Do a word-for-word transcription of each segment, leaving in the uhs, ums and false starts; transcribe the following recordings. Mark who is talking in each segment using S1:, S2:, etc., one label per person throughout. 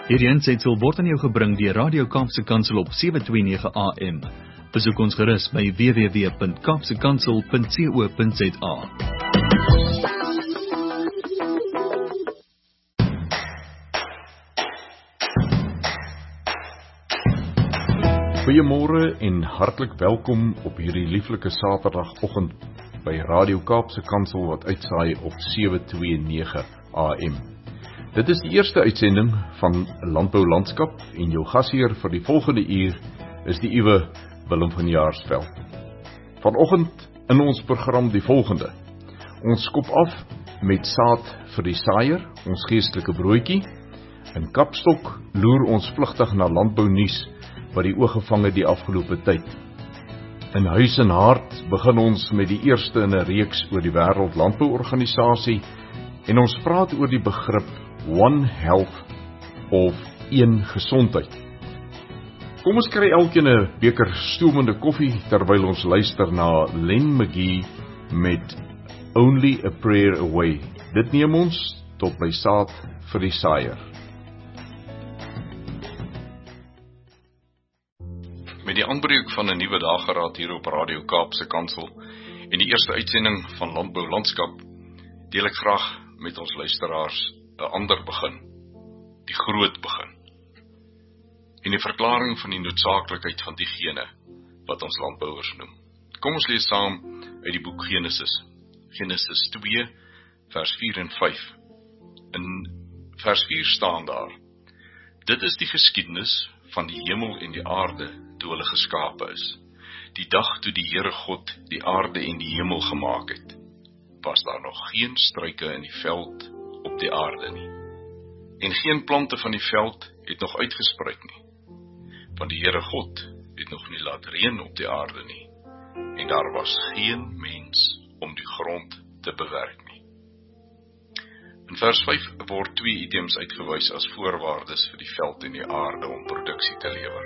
S1: Hierdie aansetsel word aan jou gebring deur Radio Kaapse Kansel op sewe twee nege A M. Besoek ons gerus by w w w punt kaapse kansel punt co punt za.
S2: Goeiemôre en hartlik welkom op hierdie lieflike Saterdagoggend by Radio Kaapse Kansel wat uitsaai op sewe twee nege A M. Dit is die eerste uitsending van Landbou Landskap en jou gasheer vir die volgende uur is die uwe Willem van Jaarsveld. Vanoggend in ons program die volgende. Ons skop af met saad vir die saaier, ons geestelike broodjie. In Kapstok loer ons vlugtig na landbou nuus wat die oog gevang het die afgelope tyd. In Huis en Hart begin ons met die eerste in 'n reeks oor die Wêreld Landbouorganisasie en ons praat oor die begrip One Health of een gesondheid. Kom ons kry elkeen 'n beker stoomende koffie terwyl ons luister na Len McGee met Only a Prayer Away. Dit neem ons tot by saad vir die saaier. Met die aanbreek van 'n nuwe dageraad hier op Radio Kaapse Kansel en die eerste uitsending van Landbou Landskap, deel ek graag met ons luisteraars 'n ander begin, die groot begin, en die verklaring van die noodsaaklikheid van diegene wat ons landbouers noem. Kom ons lees saam uit die boek Genesis, Genesis twee, vers vier en vyf. In vers vier staan daar: Dit is die geskiedenis van die hemel en die aarde toe hulle geskape is. Die dag toe die Here God die aarde en die hemel gemaak het, was daar nog geen struike in die veld op die aarde nie, en geen plante van die veld het nog uitgespruit nie, want die Here God het nog nie laat reën op die aarde nie, en daar was geen mens om die grond te bewerk nie. In vers vyf word twee items uitgewys as voorwaardes vir die veld en die aarde om produksie te lewer: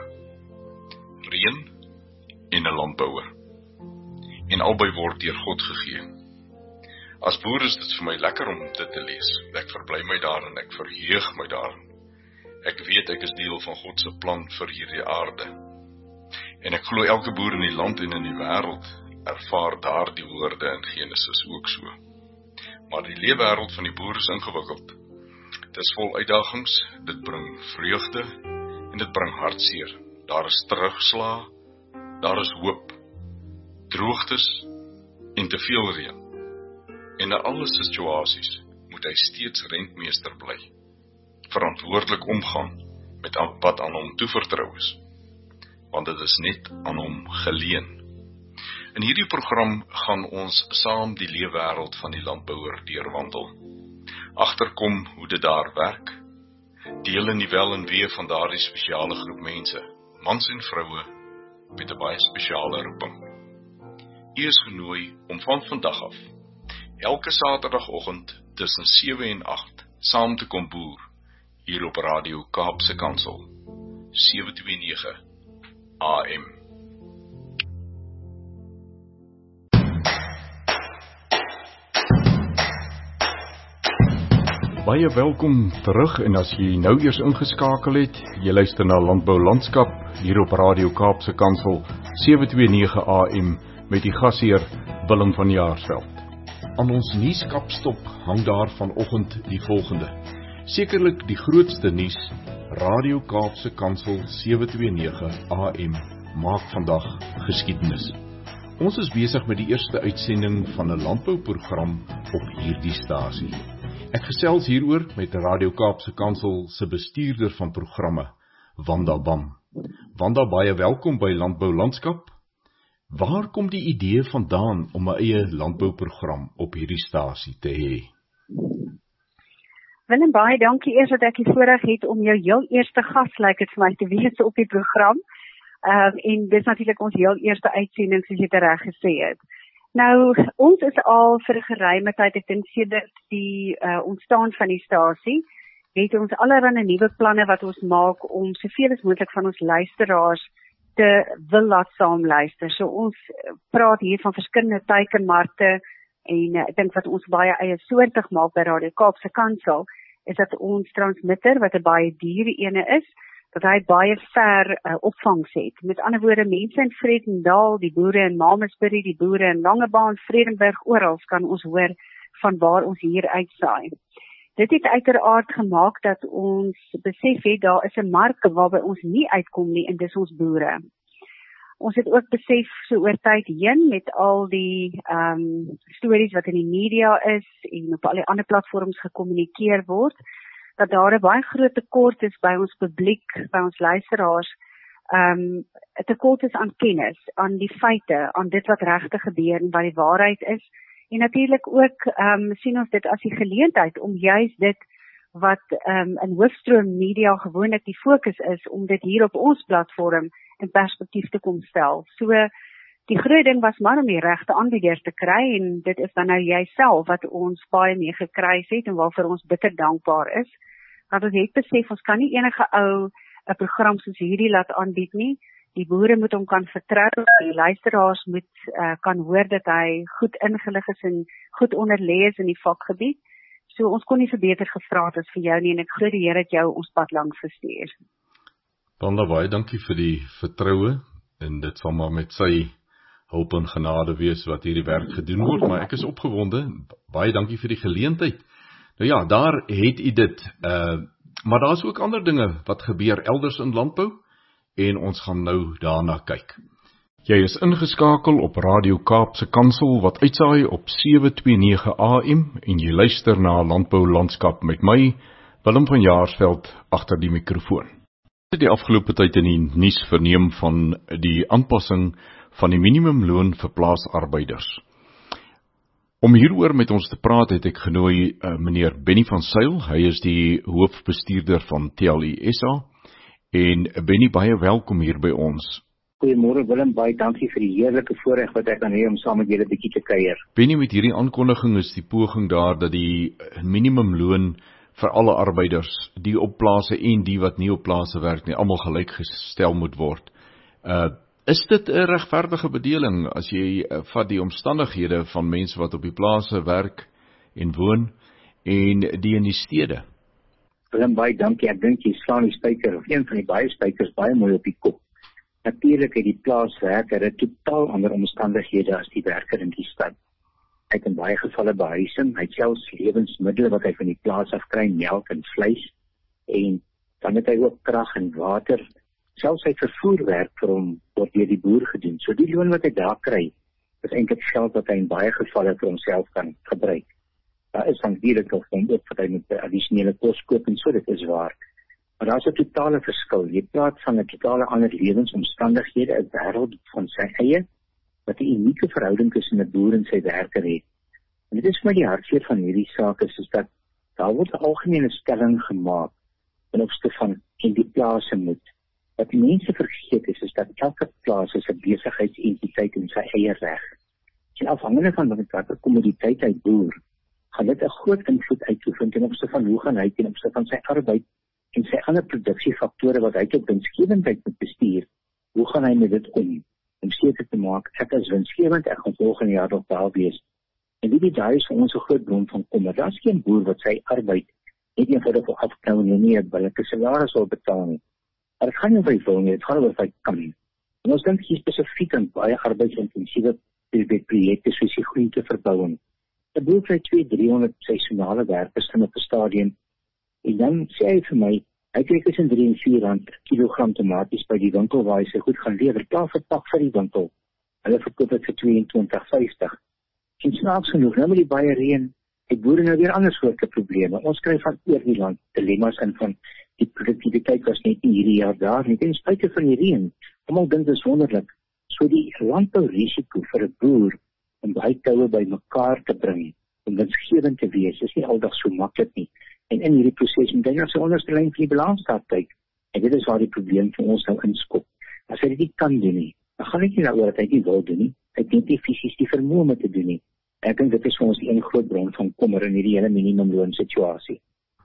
S2: reën en 'n landbouer. En albei word deur God gegee. As boer is dit vir my lekker om dit te lees. Ek verbly my daarin, ek verheug my daarin. Ek weet ek is deel van God se plan vir hierdie aarde. En ek glo elke boer in die land en in die wêreld ervaar daardie woorde in Genesis ook so. Maar die leefwêreld van die boer is ingewikkeld. Dit is vol uitdagings, dit bring vreugde en dit bring hartseer. Daar is terugslag, daar is hoop, droogtes en te veel reën. En in alle situasies moet hy steeds rentmeester bly, verantwoordelik omgaan met wat aan hom toevertrou is, want dit is net aan hom geleen. In hierdie program gaan ons saam die leefwêreld van die landbouer deurwandel, agterkom hoe dit daar werk, deel in die wel en wee van daardie spesiale groep mense, mans en vroue met 'n baie spesiale roeping. U is genooi om van vandag af elke Saterdagoggend tussen sewe en agt saam te kom boer hier op Radio Kaapse Kansel sewe twee nege A M. Baie welkom terug, en as jy nou eers ingeskakel het, jy luister na Landbou Landskap hier op Radio Kaapse Kansel sewe twee nege A M met die gasheer Willem van Jaarsveld. Aan ons nuuskapstok hang daar vanoggend die volgende. Sekerlik die grootste nuus, Radio Kaapse Kansel sewe twee nege A M maak vandag geskiedenis. Ons is besig met die eerste uitsending van 'n landbouprogram op hierdie stasie. Ek gesels hieroor met Radio Kaapse Kansel se bestuurder van programme, Wanda Bam. Wanda, baie welkom by Landbou Landskap. Waar kom die idee vandaan om 'n eie landbouprogram op hierdie stasie te hê?
S3: Willem, baie dankie eers dat ek die voorreg het om jou heel eerste gas, lyk dit vir my, te wees op die program. Um, en dis natuurlik ons heel eerste uitsending, soos jy dit reg gesê het. Nou, ons is al vir 'n geruime tyd, ek dink sedert die uh, ontstaan van die stasie, het ons allerlei nuwe planne wat ons maak om soveel as moontlik van ons luisteraars te wil laat saam luister. So ons praat hier van verskillende teikenmarkte en uh, ek dink wat ons baie eie soortig maak by Radio Kaapse Kansel, is dat ons transmitter, wat 'n baie dure ene is, dat hy baie ver uh, opvangs het. Met ander woorde, mense in Vredendal, die boere in Mamasbury, die boere in Langebaan, Vredenburg, oral kan ons hoor van waar ons hier uitsaai. Dit het uiteraard gemaak dat ons besef het, daar is 'n mark waarby ons nie uitkom nie, en dis ons boere. Ons het ook besef so oor tyd heen met al die um, stories wat in die media is en op al die ander platforms gekommunikeer word, dat daar 'n baie groot tekort is by ons publiek, by ons luisteraars, um, 'n tekort is aan kennis, aan die feite, aan dit wat regtig gebeur en wat die waarheid is. En natuurlik ook um, sien ons dit as die geleentheid om juis dit wat um, in hoofstroom media gewoonlik die fokus is, om dit hier op ons platform in perspektief te kom stel. So, die groot ding was maar om die regte aanbieders te kry, en dit is dan nou jouself wat ons baie mee gekry het en waarvoor ons bitter dankbaar is. Want ons het besef, ons kan nie enige ou 'n program soos hierdie laat aanbied nie. Die boere moet hom kan vertrou, die luisteraars moet uh, kan hoor dat hy goed ingelig is en goed onderlê is in die vakgebied. So ons kon nie so beter gevra het as vir jou nie, en ek glo die Here het jou ons pad langs gestuur.
S2: Wanda, baie dankie vir die vertroue, en dit sal maar met sy hulp en genade wees wat hierdie werk gedoen word, maar ek is opgewonde, baie dankie vir die geleentheid. Nou ja, daar het u dit, uh, maar daar is ook ander dinge wat gebeur elders in landbou, en ons gaan nou daarna kyk. Jy is ingeskakel op Radio Kaapse Kansel wat uitsaai op sewe twee nege A M, en jy luister na Landbou Landskap met my, Willem van Jaarsveld, agter die mikrofoon. Die afgelope tyd in die nuus verneem van die aanpassing van die minimumloon vir plaasarbeiders. Om hieroor met ons te praat het ek genooi uh, meneer Benny van Sail, hy is die hoofbestuurder van T L I S A, en Benny, baie welkom hier by ons.
S4: Goeiemôre Willem, baie dankie vir die heerlike voorreg wat ek kan hê om saam met julle 'n bietjie te kuier.
S2: Benny, met hierdie aankondiging is die poging daar dat die minimumloon vir alle arbeiders, die op plase en die wat nie op plase werk nie, almal gelyk gestel moet word. Uh, is dit 'n regverdige bedeling as jy uh, vat die omstandighede van mense wat op die plase werk en woon en die in die stede?
S4: Willem, baie dankie. Ek dink jy slaan die spyker, of een van die baie spykers, baie mooi op die kop. Natuurlik het die plaaswerker 'n totaal ander omstandighede as die werker in die stad. Hy het in baie gevalle behuising, hy het selfs lewensmiddels wat hy van die plaas af kry, melk en vleis, en dan het hy ook krag en water. Selfs sy vervoerwerk vir hom word deur die boer gedoen. So die loon wat hy daar kry, is eintlik geld wat hy in baie gevalle vir homself kan gebruik. Daar is van dierlik of hom ook wat hy met addisionele kos koop, en so, dit is waar. Maar daar is 'n totale verskil. Jy praat van 'n totale ander lewensomstandighede, 'n wêreld van sy eie, wat 'n unieke verhouding tussen 'n boer en sy werker het. En dit is vir my die hartseer van hierdie saak is, is dat daar word 'n algemene stelling gemaak ten opsigte van en die plase moet. Wat die mense vergeet is, is dat elke plaas is 'n besigheidsentiteit in sy eie reg. En afhangende van watter kommoditeit hy boer, gaan dit 'n groot invloed uitoefen ten opsigte van hoe gaan hy ten opsigte van sy arbeid en sy ander produksiefaktore wat hy tot winsgewendheid moet bestuur, hoe gaan hy met dit om? Om seker te maak, ek is winsgewend, ek gaan volgende jaar nog wel wees. En dit daar is vir ons 'n groot bron van kommer. Daar is geen boer wat sy arbeid net eenvoudig wil afknou en nie 'n billike salaris wil betaal nie. Maar dit gaan nie oor die wil nie, dit gaan oor wat hy kan nie. En ons dink hier spesifiek aan baie arbeidsintensiewe projekte soos die groenteverbouing. 'n Boer kry twee tot driehonderd seisonale werkers in 'n stadium. En dan sê hy vir my, hy kry tussen drie en vier rand kilogram tomaties by die winkel waar hy sy goed gaan lewer, klaar verpak vir die winkel. Hulle verkoop dit vir tweeëntwintig vyftig. En snaaks genoeg, nou met die baie reën, het boere nou weer ander soorte probleme. Ons kry van oor die land dilemma's in van die produktiwiteit was net nie hierdie jaar daar nie, ten spyte van die reën. Almal dink dit is wonderlik. So die landbourisiko vir 'n boer om baie toue by mekaar te bring, om winsgewend te wees, is nie aldag so maklik nie. En in hierdie proses moet hy na sy onderste lyn vir die balansstaat kyk. En dit is waar die probleem vir ons nou inskop. As hy dit nie kan doen nie, dan gaan dit nie daaroor dat hy nie wil doen nie. Hy het nie fisies die vermoë om te doen nie. En ek dink dit is vir ons een groot bron van kommer in hierdie hele minimumloon situasie.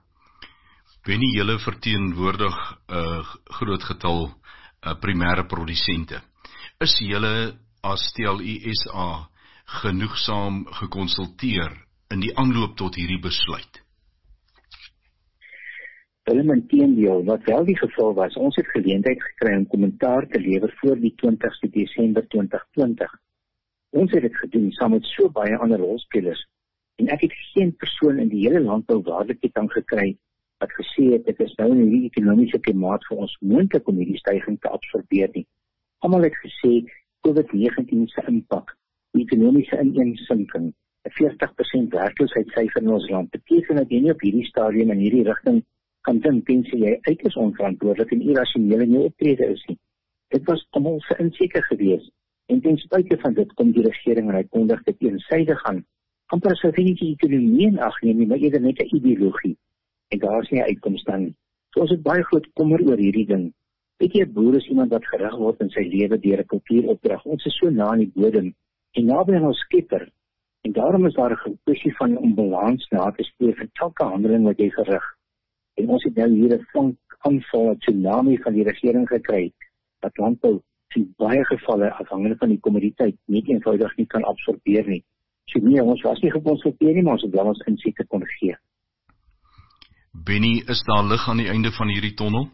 S2: Benny, julle verteenwoordig 'n uh, groot getal uh, primêre produsente. Is julle as T L I S A genoegsaam gekonsulteer in die aanloop tot hierdie besluit?
S4: Willem, inteendeel, wat wel die geval was, ons het geleentheid gekry om kommentaar te lewer voor die twintigste Desember twintig twintig. Ons het dit gedoen saam met so baie ander rolspelers, en ek het geen persoon in die hele landbou waardeketting gekry wat gesê het, dit is nou in die ekonomiese klimaat vir ons moontlik om hierdie stygings te absorbeer nie. Almal het gesê, COVID negentien se impak, die ekonomiese ineensinking, 'n veertig persent werkloosheidssyfer in ons land, beteken dat jy nie op hierdie stadium in hierdie rigting kan dink, tensy jy uiters onverantwoordelik en irrasioneel in jou optrede is nie. Dit was almal se inseker gewees, en ten spyte van dit kom die regering en hy kondig dit eensaidig aan, amper asof hy nie die ekonomie in ag neem nie, maar eerder net 'n ideologie, en daar is nie 'n uitkoms dan nie. So ons het baie groot kommer oor hierdie ding. Weet jy, 'n boer is iemand wat gerig word in sy lewe deur 'n kultuuropdrag. Ons is so na aan die bodem, en naby aan ons skepper, en daarom is daar 'n kwessie van om balans na te streef vir elke handeling wat jy verrig. En ons het nou hier 'n vonk aanval, 'n tsunami van die regering gekry, dat landbou in baie gevalle, afhangende van die kommoditeit, nie eenvoudig nie kan absorbeer nie. So nee, ons was nie gekonsulteer nie, maar ons het wel ons insigte kon gee.
S2: Benny, is daar lig aan die einde van hierdie tonnel?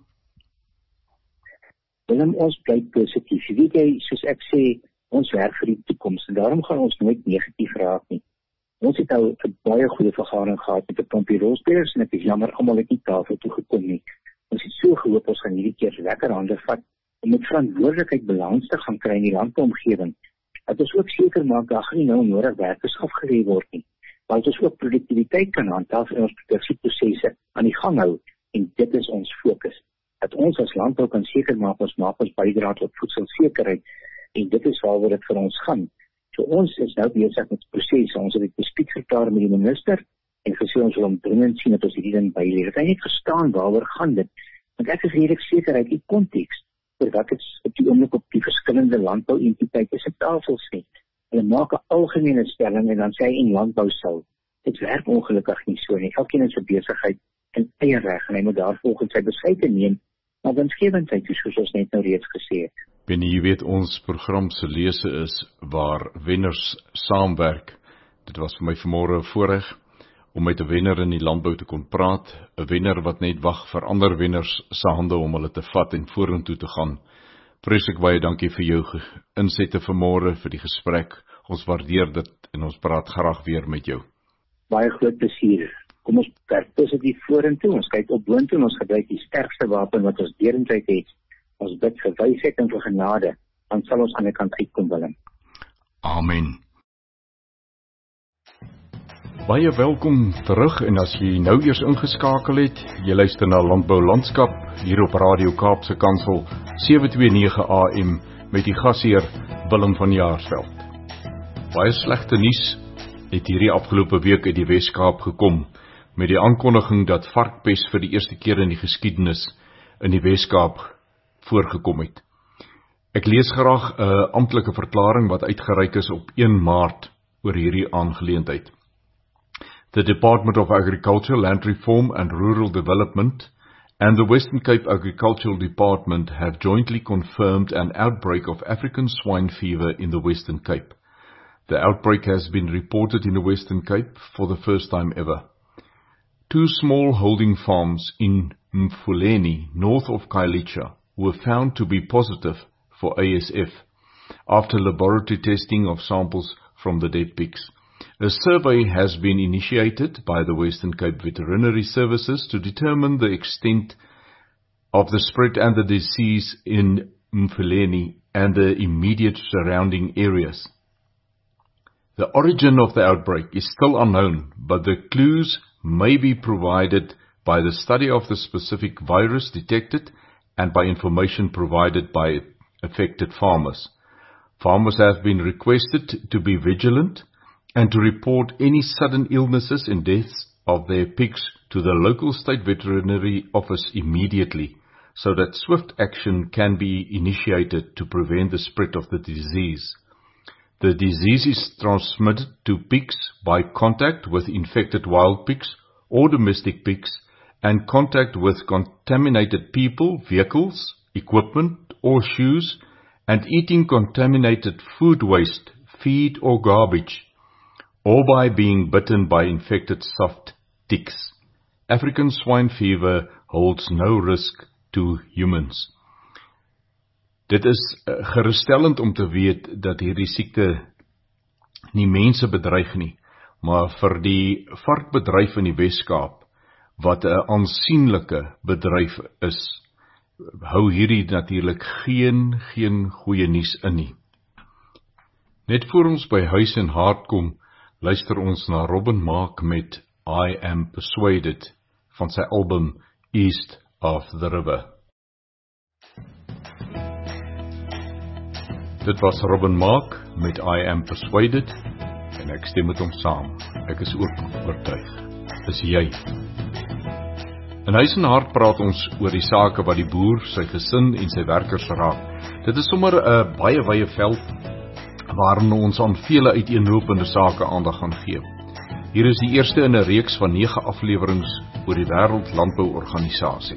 S4: Willem, ons bly positief. Weet jy, soos ek sê, ons werk vir die toekoms, en daarom gaan ons nooit negatief raak nie. Ons het nou 'n baie goeie vergadering gehad met 'n klompie rolspelers, en ek is jammer, almal het nie tafel toe gekom nie. Ons het so gehoop, ons gaan hierdie keer lekker hande vat, om met verantwoordelikheid balans te gaan kry in die landbouomgewing. Dat ons ook seker maak, daar gaan nie nou nodig werkers afgelê word nie, maar dat ons ook produktiwiteit kan handhaaf en ons produksieprosesse aan die gang hou, en dit is ons fokus. Dat ons as landbou kan seker maak, ons maak ons bydra tot voedselsekerheid, en dit is waaroor dit vir ons gaan. So ons is nou besig met prosesse, ons het dit bespreek verklaar met die minister, en gesê ons wil hom dringend sien dat ons hierdie ding byleer. Het hy net verstaan waaroor gaan dit, want ek is redelik seker uit die konteks, vir wat het op die oomblik op die verskillende landbouentiteite se tafel sê. Hulle maak 'n algemene stelling en dan sê hy in landbou sal. Dit werk ongelukkig nie so nie. Elkeen het sy besigheid en eie reg, en hy moet daarvolgens sy besluite neem, maar winsgewendheid, soos ons net nou reeds gesê het.
S2: Benny, jy weet, ons program se lese is waar wenners saamwerk. Dit was vir my vanmôre 'n voorreg om met 'n wenner in die landbou te kon praat, 'n wenner wat net wag vir ander wenners se hande om hulle te vat en vorentoe te gaan. Vreeslik baie dankie vir jou insette vanmôre, vir die gesprek. Ons waardeer dit en ons praat graag weer met jou.
S4: Baie groot plesier. Kom ons werk positief vorentoe, ons kyk op boontoe en ons gebruik die sterkste wapen wat ons deurentyd het. Ons bid vir wysheid en vir genade, dan sal ons aan die kant uitkom, Willem.
S2: Amen. Baie welkom terug, en as jy nou eers ingeskakel het, jy luister na Landbou Landskap hier op Radio Kaapse Kansel sewe twee nege A M met die gasheer Willem van Jaarsveld. Baie slegte nuus het hierdie afgelope week uit die Wes-Kaap gekom met die aankondiging dat varkpes vir die eerste keer in die geskiedenis in die Wes-Kaap voorgekom het. Ek lees graag 'n amptelike verklaring wat uitgereik is op een Maart oor hierdie aangeleentheid. The Department of Agriculture, Land Reform and Rural Development and the Western Cape Agricultural Department have jointly confirmed an outbreak of African swine fever in the Western Cape. The outbreak has been reported in the Western Cape for the first time ever. Two small holding farms in Mfuleni, north of Khayelitsha, were found to be positive for A S F after laboratory testing of samples from the dead pigs. A survey has been initiated by the Western Cape Veterinary Services to determine the extent of the spread and the disease in Mfuleni and the immediate surrounding areas. The origin of the outbreak is still unknown, but the clues may be provided by the study of the specific virus detected and by information provided by affected farmers. Farmers have been requested to be vigilant and to report any sudden illnesses and deaths of their pigs to the local state veterinary office immediately, so that swift action can be initiated to prevent the spread of the disease. The disease is transmitted to pigs by contact with infected wild pigs or domestic pigs and contact with contaminated people, vehicles, equipment or shoes, and eating contaminated food waste, feed or garbage, or by being bitten by infected soft ticks.
S5: African swine fever holds no risk to humans. Dit is uh, geruststellend om te weet dat hierdie siekte nie mense bedreig nie, maar vir die varkbedryf in die Weskaap, wat 'n aansienlike bedryf is, hou hierdie natuurlik geen, geen goeie nuus in nie. Net voor ons by Huis en Hart kom, luister ons na Robin Mark met I Am Persuaded van sy album East of the River. Dit was Robin Mark met I Am Persuaded en ek stem met hom saam. Ek is ook oortuig. Is jy? In Huis en Hart praat ons oor die sake wat die boer, sy gesin en sy werkers raak. Dit is sommer 'n baie wye veld waarin ons aan vele uiteenlopende sake aandag gaan gee. Hier is die eerste in 'n reeks van nege afleweringe oor die Wêreld Landbouorganisasie.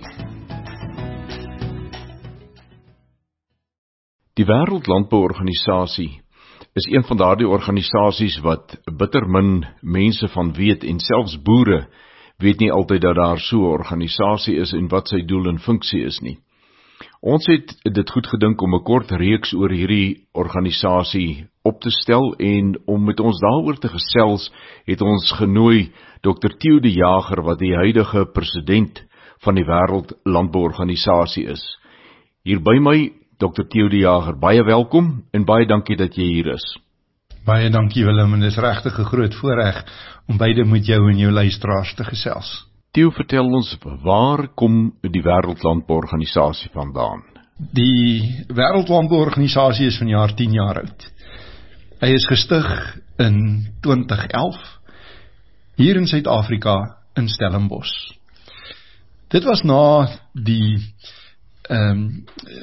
S5: Die Wêreld Landbouorganisasie is een van daardie organisasies wat bitter min mense van weet en selfs boere weet nie altyd dat daar so 'n organisasie is en wat sy doel en funksie is nie. Ons het dit goed gedink om 'n kort reeks oor hierdie organisasie op te stel en om met ons daaroor te gesels, het ons genooi dokter Theo de Jager, wat die huidige president van die Wêreld Landbouorganisasie is. Hier by my, dokter Theo de Jager, baie welkom en baie dankie dat jy hier is.
S6: Baie dankie Willem, en dit is regtig 'n groot voorreg om beide met jou en jou luisteraars te gesels.
S5: Theo, vertel ons, waar kom die Wêreld Landbouorganisasie vandaan?
S6: Die Wêreld Landbouorganisasie is vanjaar tien jaar oud. Hy is gestig in twintig elf, hier in Suid-Afrika in Stellenbosch. Dit was na die, um,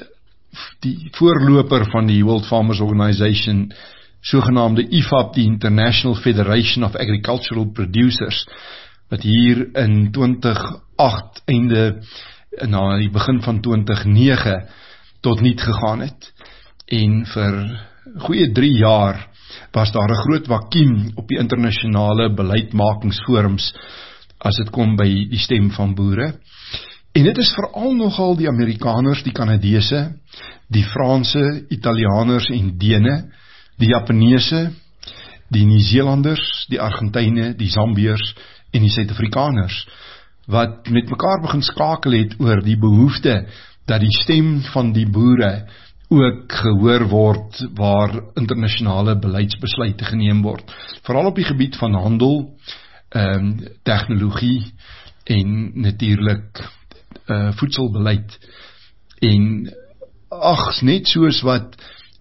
S6: die voorloper van die World Farmers Organization, sogenaamde I F A P, die International Federation of Agricultural Producers, wat hier in twintig agt, einde na die begin van twintig nege, tot niet gegaan het. En vir goeie drie jaar was daar 'n groot vakuum op die internasionale beleidmakingsforums, as dit kom by die stem van boere. En dit is veral nogal die Amerikaners, die Kanadese, die Franse, Italianers en Dene, die Japaneese, die Nieu-Zeelanders, die Argentyne, die Zambiërs en die Suid-Afrikaners, wat met mekaar begin skakel het oor die behoefte dat die stem van die boere ook gehoor word waar internasionale beleidsbesluite geneem word. Veral op die gebied van handel, um, tegnologie en natuurlik uh, voedselbeleid. En ag, net soos wat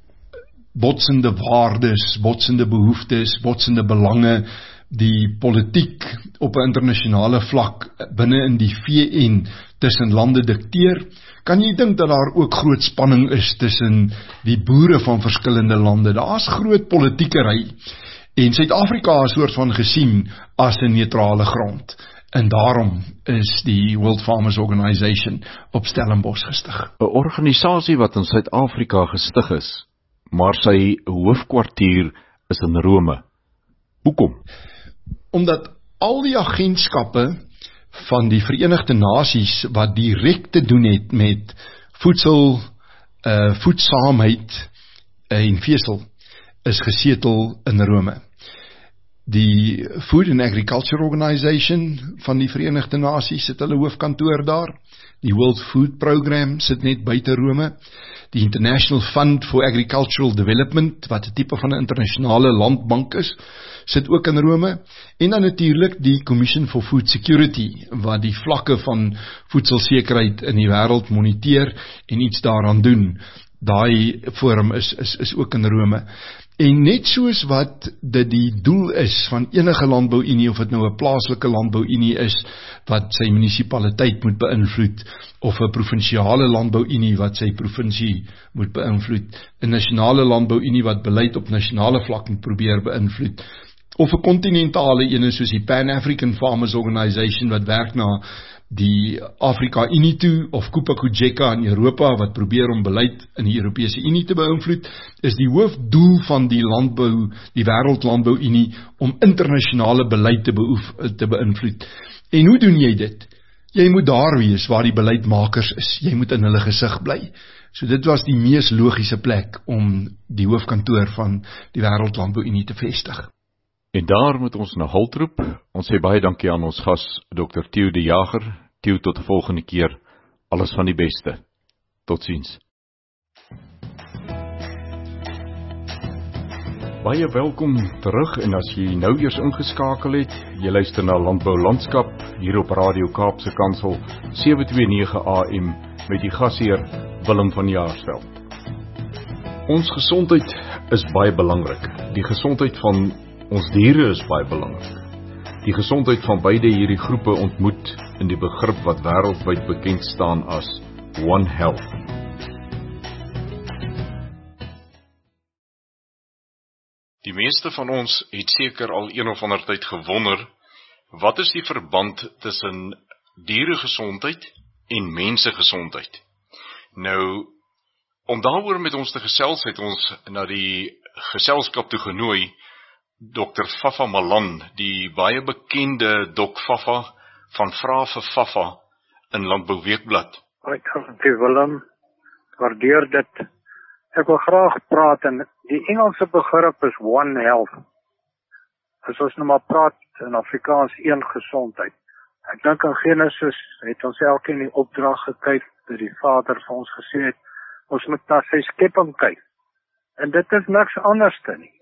S6: botsende waardes, botsende behoeftes, botsende belange, die politiek op 'n internasionale vlak binne in die V N tussen lande dikteer, kan jy dink dat daar ook groot spanning is tussen die boere van verskillende lande. Daar is groot politiekery en Suid-Afrika is soort van gesien as 'n neutrale grond. En daarom is die World Farmers Organization op Stellenbosch gestig.
S5: 'n Organisasie wat in Suid-Afrika gestig is, maar sy hoofkwartier is in Rome. Hoekom?
S6: Omdat al die agentskappe van die Verenigde Nasies wat direk te doen het met voedsel, uh, voedsaamheid en vesel, is gesetel in Rome. Die Food and Agriculture Organization van die Verenigde Nasies sit hulle hoofkantoor daar. Die World Food Program sit net buite Rome. Die International Fund for Agricultural Development, wat 'n tipe van 'n internasionale landbank is, sit ook in Rome. En dan natuurlik die Commission for Food Security, wat die vlakke van voedselsekerheid in die wêreld moniteer en iets daaraan doen. Daai forum is, is, is ook in Rome. En net soos wat dit die doel is van enige landbouunie, of dit nou 'n plaaslike landbouunie is, wat sy munisipaliteit moet beïnvloed, of 'n provinsiale landbouunie wat sy provinsie moet beïnvloed, 'n nasionale landbouunie wat beleid op nasionale vlak moet probeer beïnvloed, of 'n kontinentale ene soos die Pan-African Farmers Organization wat werk na die Afrika Unie toe, of Copa-Cogeca in Europa wat probeer om beleid in die Europese Unie te beïnvloed, is die hoofdoel van die landbou, die Wêreld Landbou Unie, om internasionale beleid te, beoef, te beïnvloed. En hoe doen jy dit? Jy moet daar wees waar die beleidsmakers is. Jy moet in hulle gesig bly. So dit was die mees logiese plek om die hoofkantoor van die Wêreld Landbou Unie te vestig.
S5: En daar moet ons na halt roep. Ons sê baie dankie aan ons gas, dokter Theo de Jager. Theo, tot die volgende keer. Alles van die beste. Totsiens. Baie welkom terug, en as jy nou eers ingeskakel het, jy luister na Landbou Landskap hier op Radio Kaapse Kansel sewe twee nege A M met die gasheer Willem van Jaarsveld. Ons gesondheid is baie belangrik. Die gesondheid van ons diere is baie belangrik. Die gesondheid van beide hierdie groepe ontmoet in die begrip wat wêreldwyd bekend staan as One Health.
S2: Die meeste van ons het seker al een of ander tyd gewonder, wat is die verband tussen dieregesondheid en mensegesondheid? Nou, om daaroor met ons te gesels, het ons na die geselskap toe genooi, dokter Fafa Malan, die baie bekende Dok Fafa van Vra vir Fafa in Landbou Weekblad.
S7: Baie dankie Willem, waardeer dit. Ek wil graag praat, en die Engelse begrip is One Health. As ons nou maar praat in Afrikaans, een gesondheid. Ek dink in Genesis het ons elkeen die opdrag gekyk, dat die Vader vir ons gesê het, ons moet na sy skepping kyk. En dit is niks anders te nie.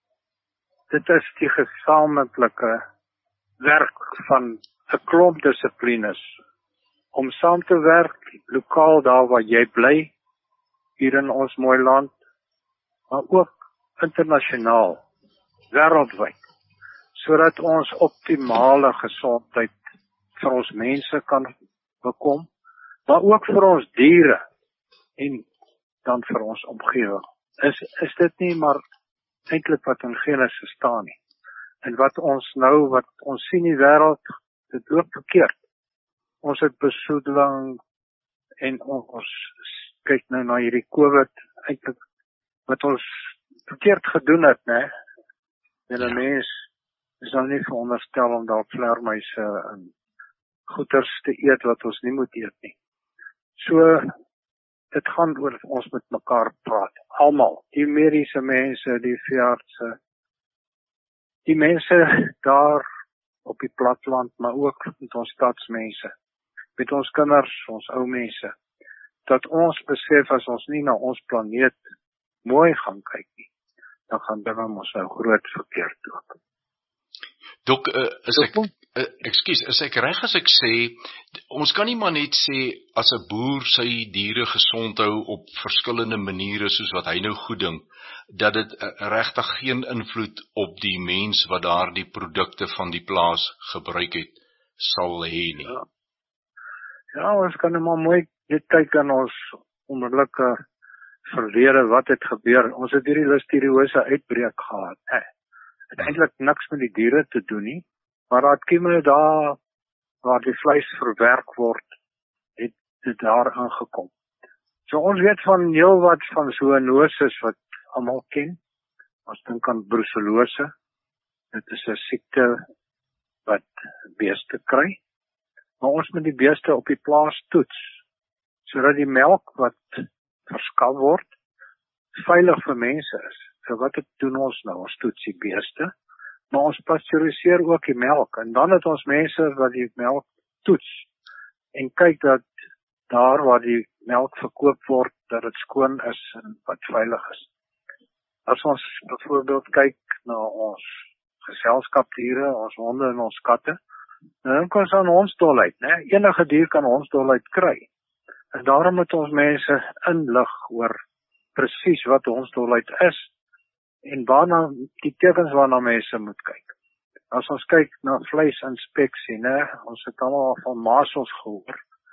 S7: Dit is die gesamentlike werk van 'n klomp dissiplines, om saam te werk, lokaal daar waar jy bly, hier in ons mooi land, maar ook internasionaal, wêreldwyd, sodat ons optimale gesondheid vir ons mense kan bekom, maar ook vir ons diere, en dan vir ons omgewing. Is, is dit nie maar eintlik wat in Genesis staan nie? En wat ons nou, wat ons sien in die wêreld, dit loop verkeerd. Ons het besoedeling, en ons kyk nou na hierdie COVID, eintlik wat ons verkeerd gedoen het, né? En 'n mens is dan nie veronderstel om daar vleermuise en goeters te eet wat ons nie moet eet nie. So, dit gaan oor ons met mekaar praat. Almal, die mediese mense, die veeartse, die mense daar op die platteland, maar ook met ons stadsmense, met ons kinders, ons ou mense, dat ons besef as ons nie na ons planeet mooi gaan kyk nie, dan gaan dinge ons nou groot verkeerd loop.
S2: Dok, uh, is ek, uh, ekskuus, is ek reg as ek sê, ons kan nie maar net sê, as 'n boer sy diere gesond hou op verskillende maniere, soos wat hy nou goed dink, dat dit uh, regtig geen invloed op die mens wat daar die produkte van die plaas gebruik het, sal hê nie.
S7: Ja, ja ons kan nou maar mooi dit kyk aan ons onmiddellike verlede, wat het gebeur. Ons het hierdie listeriose uitbreek gehad. Eh, het eintlik niks met die diere te doen nie, maar dat kieme daar, waar die vleis verwerk word, het dit daar aangekom. So ons weet van heel wat van zoonoses wat almal ken. Ons dink aan brucellose. Dit is 'n siekte wat beeste kry. Maar ons moet die beeste op die plaas toets, sodat die melk wat verskaf word, veilig vir mense is. So wat het doen ons nou? Ons toets die beeste, maar ons pasteuriseer ook die melk, en dan het ons mense wat die melk toets, en kyk dat daar waar die melk verkoop word, dat dit skoon is en wat veilig is. As ons byvoorbeeld kyk na ons geselskapdiere, ons honde en ons katte, dan kan ons aan hondsdolheid, né? Enige dier kan hondsdolheid kry. En daarom moet ons mense inlig oor presies wat hondsdolheid is, en waarna, die tekens waarna mense moet kyk. As ons kyk na vleisinspeksie, né, ons het almal van masels gehoor.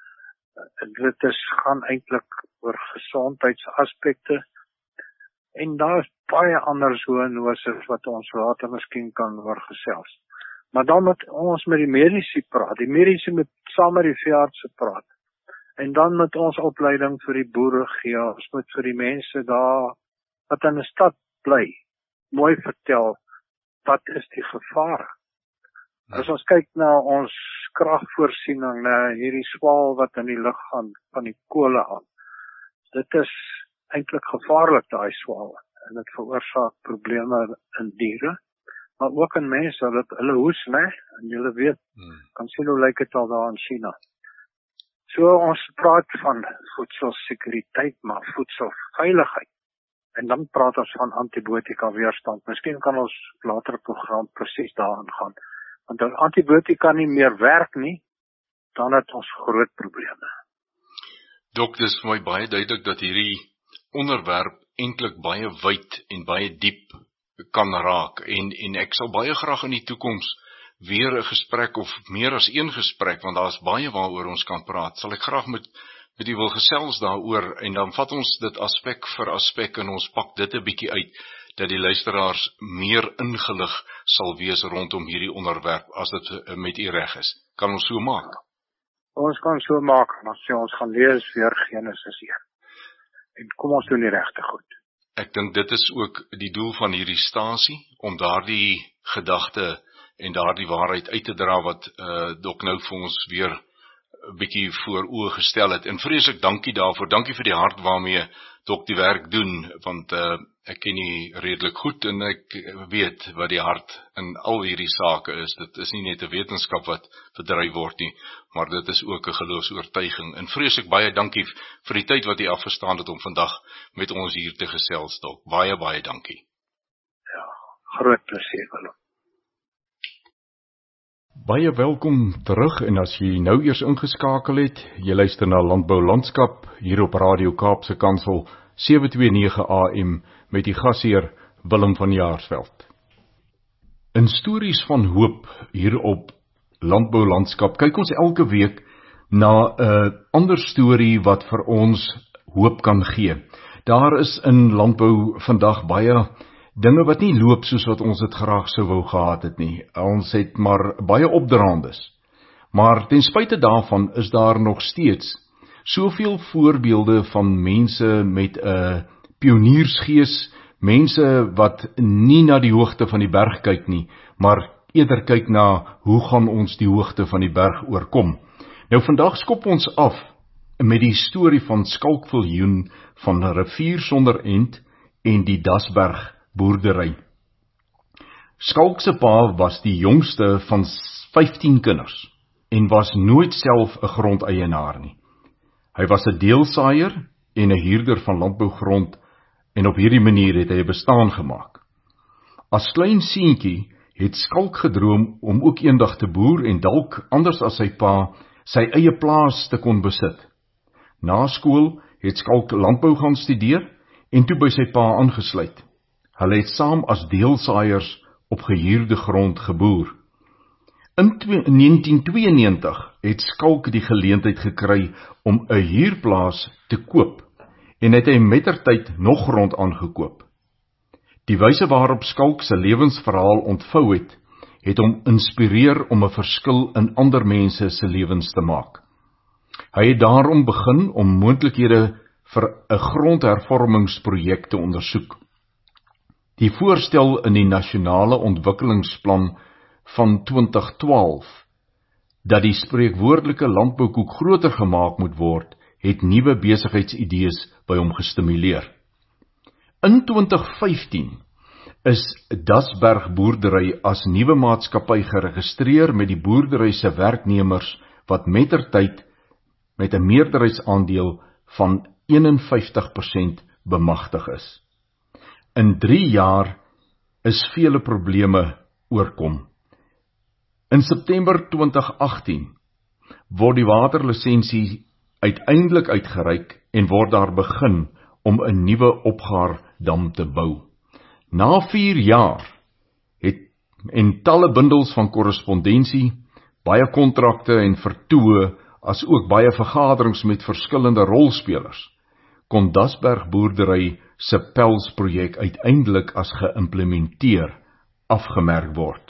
S7: Dit is gaan eintlik oor gesondheidsaspekte, en daar is baie ander zoonoses wat ons later miskien kan oor gesels. Maar dan moet ons met die mediese praat, die mediese moet saam met die veeartse praat, en dan moet ons opleiding vir die boere gee, ons moet vir die mense daar, wat in die stad bly, mooi vertel, wat is die gevare. As ons kyk na ons kragvoorsiening, na hierdie swaal wat in die lug gaan van die kole aan, dit is eintlik gevaarlik, daai swaal, en dit veroorsaak probleme in diere, maar ook in mense, dat hulle hoes, né, en julle weet, hmm. kan sien hoe lyk dit al daar in China. So ons praat van voedselsekuriteit, maar voedselveiligheid, en dan praat ons van antibiotika weerstand. Miskien kan ons later program presies daaraan gaan, want as antibiotika nie meer werk nie, dan het ons groot probleme.
S2: Dok, dis vir my baie duidelik dat hierdie onderwerp eintlik baie wyd en baie diep kan raak, en, en ek sal baie graag in die toekoms weer 'n gesprek, of meer as een gesprek, want daar is baie waaroor ons kan praat, sal ek graag met, met u wil gesels daaroor, en dan vat ons dit aspek vir aspek, en ons pak dit 'n bietjie uit, dat die luisteraars meer ingelig sal wees rondom hierdie onderwerp, as dit met u reg is. Kan ons so maak?
S7: Ons kan so maak, maar sê ons gaan lees weer Genesis een. En kom ons doen die regte goed.
S2: Ek dink dit is ook die doel van hierdie stasie, om daardie gedagte en daardie waarheid uit te dra, wat uh, Dok nou vir ons weer 'n bietjie voor oë gestel het. En vreeslik dankie daarvoor, dankie vir die hart waarmee Dok die werk doen, want uh, ek ken nie redelik goed, en ek weet wat die hart in al hierdie sake is. Dit is nie net 'n wetenskap wat bedryf word nie, maar dit is ook 'n geloofsoortuiging. En vreeslik baie dankie vir die tyd wat u afgestaan het om vandag met ons hier te gesels, Dok. Baie, baie dankie.
S7: Ja, groot plesier, Willem.
S5: Baie welkom terug, en as jy nou eers ingeskakel het, jy luister na Landbou Landskap hier op Radio Kaapse Kansel sewe twee nege A M met die gasheer Willem van Jaarsveld. In stories van hoop hier op Landbou Landskap kyk ons elke week na 'n ander storie wat vir ons hoop kan gee. Daar is in landbou vandag baie dinge wat nie loop soos wat ons dit graag sou wou gehad het nie. Ons het maar baie opdraandes. Maar ten spyte daarvan is daar nog steeds soveel voorbeelde van mense met 'n pioniersgees, mense wat nie na die hoogte van die berg kyk nie, maar eerder kyk na hoe gaan ons die hoogte van die berg oorkom. Nou vandag skop ons af met die storie van Skalkviljoen van 'n rivier sonder end en die Dasberg boerdery. Skalk se pa was die jongste van vyftien kinders en was nooit self 'n grondeienaar nie. Hy was 'n deelsaaier en 'n huurder van landbougrond, en op hierdie manier het hy 'n bestaan gemaak. As klein seentjie het Skalk gedroom om ook eendag te boer en dalk anders as sy pa sy eie plaas te kon besit. Na skool het Skalk landbou gaan studeer en toe by sy pa aangesluit. Hulle het saam as deelsaaiers op gehuurde grond geboer. In negentien tweeënnegentig het Skalk die geleentheid gekry om 'n huurplaas te koop en het hy mettertyd nog grond aangekoop. Die wyse waarop Skalk se lewensverhaal ontvou het, het hom inspireer om 'n verskil in ander mense se lewens te maak. Hy het daarom begin om moontlikhede vir 'n grondhervormingsprojek te ondersoek. Die voorstel in die nasionale ontwikkelingsplan van twintig twaalf, dat die spreekwoordelike landboukoek groter gemaak moet word, het nuwe besigheidsidees by hom gestimuleer. In twintig vyftien is Dasberg boerdery as nuwe maatskappy geregistreer met die boerdery se werknemers wat mettertyd met 'n meerderheidsaandeel van eenenvyftig persent bemagtig is. In drie jaar is vele probleme oorkom. In September twintig agtien word die waterlisensie uiteindelik uitgereik en word daar begin om 'n nuwe opgaardam te bou. Na vier jaar het en talle bundels van korrespondensie, baie kontrakte en vertoë, as ook baie vergaderings met verskillende rolspelers, kon Dasberg boerdery se Pelsprojek uiteindelik as geïmplementeer afgemerk word.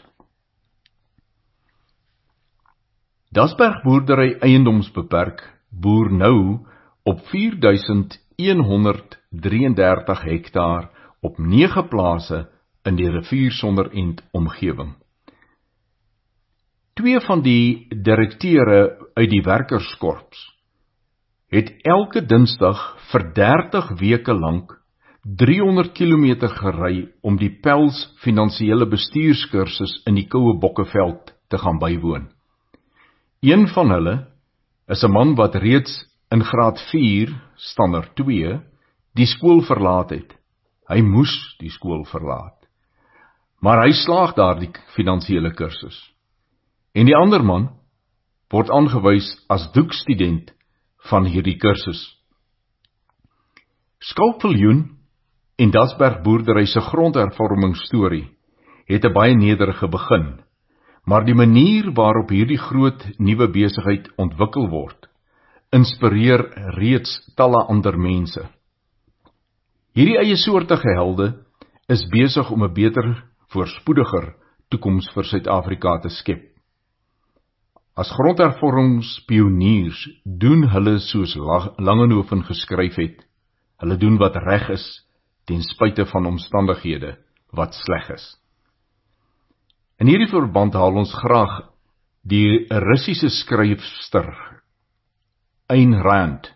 S5: Dasberg boerdery eiendomsbeperk boer nou op vier duisend een honderd drieëndertig hektaar op nege plase in die rivier sonder end omgewing. Twee van die direkteure uit die werkerskorps het elke Dinsdag vir dertig weke lank driehonderd kilometer gery om die Pels finansiële bestuurskursus in die Koue Bokkeveld te gaan bywoon. Een van hulle is 'n man wat reeds in graad vier, standaard twee, die skool verlaat het. Hy moes die skool verlaat. Maar hy slaag daar die finansiële kursus. En die ander man word aangewys as doekstudent van hierdie kursus. Skalkviljoen en Dasberg boerdery se grondhervormingsstorie het 'n baie nederige begin, maar die manier waarop hierdie groot nuwe besigheid ontwikkel word, inspireer reeds talle ander mense. Hierdie eie soortige helde is besig om 'n beter, voorspoediger toekoms vir Suid-Afrika te skep. As grondhervormingspioniers doen hulle soos Langehoven geskryf het, hulle doen wat reg is, ten spyte van omstandighede wat sleg is. In hierdie verband haal ons graag die Russiese skryfster Ayn Rand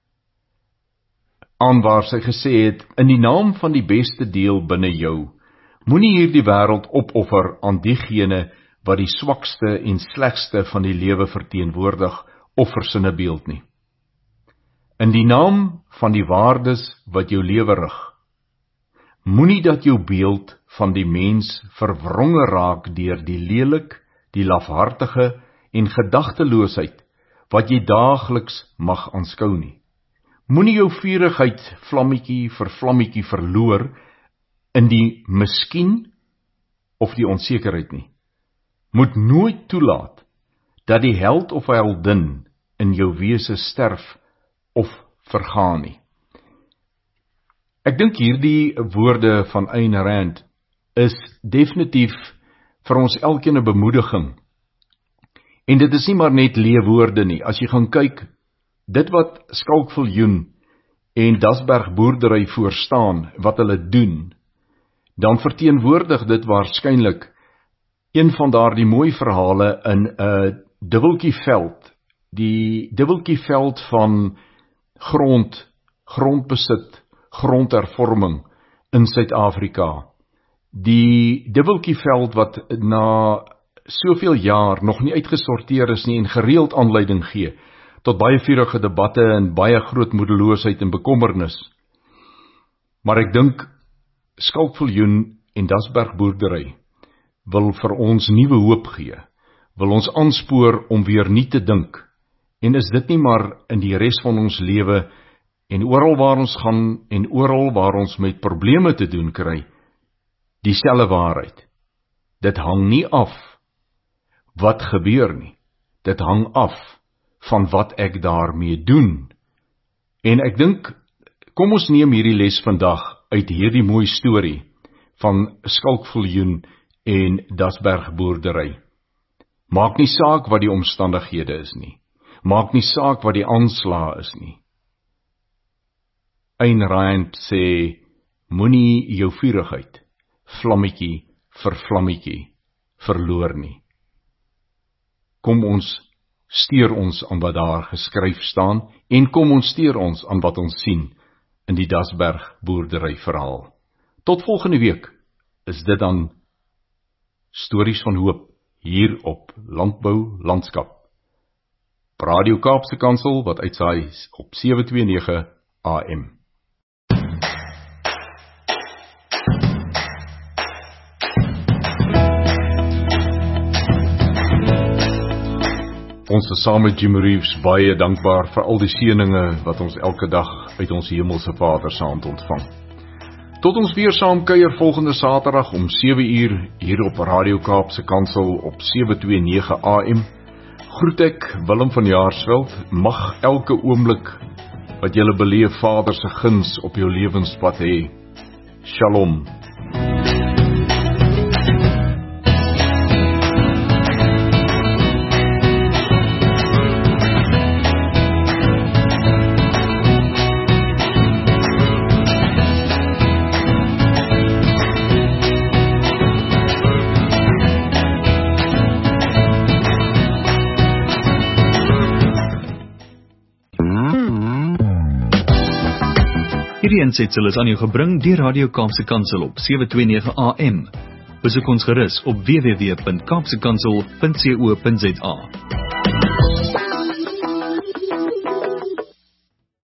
S5: aan waar sy gesê het, in die naam van die beste deel binne jou, moenie hierdie wêreld opoffer aan diegene wat die swakste en slegste van die lewe verteenwoordig of versinnebeeld nie. In die naam van die waardes wat jou lewe rig, moenie dat jou beeld van die mens verwronge raak deur die lelik, die lafhartige en gedagteloosheid wat jy daagliks mag aanskou nie. Moenie jou vurigheid vlammetjie vir vlammetjie verloor in die miskien of die onsekerheid nie. Moet nooit toelaat dat die held of heldin in jou wese sterf of vergaan nie. Ek dink hierdie woorde van Ayn Rand is definitief vir ons elkeen 'n bemoediging. En dit is nie maar net leë woorde nie. As jy gaan kyk, dit wat Skalkviljoen en Dasberg boerdery voorstaan, wat hulle doen, dan verteenwoordig dit waarskynlik een van daardie mooi verhale in 'n dubbeltjieveld, die dubbeltjieveld van grond, grondbesit, grondhervorming in Suid-Afrika. Die dubbeltjieveld wat na soveel jaar nog nie uitgesorteer is nie en gereeld aanleiding gee tot baie vurige debatte en baie groot moedeloosheid en bekommernis. Maar ek dink Skalkviljoen en Dasberg boerdery wil vir ons nuwe hoop gee, wil ons aanspoor om weer nie te dink, en is dit nie maar in die res van ons lewe en oral waar ons gaan en oral waar ons met probleme te doen kry, dieselfde waarheid. Dit hang nie af wat gebeur nie, dit hang af van wat ek daarmee doen. En ek dink, kom ons neem hierdie les vandag uit hierdie mooi storie van Skalkviljoen en Dasberg boerdery. Maak nie saak wat die omstandighede is nie. Maak nie saak wat die aanslae is nie. Ayn Rand sê, moenie jou vurigheid, vlammetjie vir vlammetjie, verloor nie. Kom ons steur ons aan wat daar geskryf staan, en kom ons steur ons aan wat ons sien in die Dasberg boerdery verhaal. Tot volgende week is dit dan Stories van Hoop hier op Landbou Landskap. Radio Kaapse Kansel wat uitsaai op sewe twee nege A M. Ons is saam met Jim Reeves baie dankbaar vir al die seëninge wat ons elke dag uit ons hemelse Vader se hand ontvang. Tot ons weer saam kuier volgende Saterdag om sewe uur hier op Radio Kaapse Kansel op sewe twee nege A M. Groet ek Willem van Jaarsveld, mag elke oomblik wat jy beleef Vader se guns op jou lewenspad hê. Shalom.
S1: Hierdie insetsel is aan jou gebring deur Radio Kaapse Kansel op sewe twee nege A M. Besoek ons gerus op w w w punt kaapsekansel punt co punt za.